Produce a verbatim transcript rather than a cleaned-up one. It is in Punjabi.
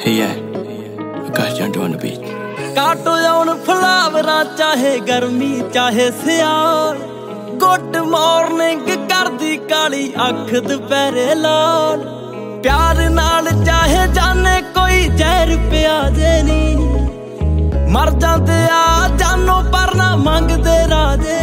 Hey, yeah, Akash Junto on the beat. ਕਾਟੋ ਆਉਣ ਫਲਾਵਰਾਂ ਚਾਹੇ ਗਰਮੀ ਚਾਹੇ ਸਿਆਲ, ਗੁੱਡ ਮਾਰਨਿੰਗ ਕਰਦੀ ਕਾਲੀ ਅੱਖ ਦੁਪਹਿਰੇ ਲਾਲ, ਪਿਆਰ ਨਾਲ ਚਾਹੇ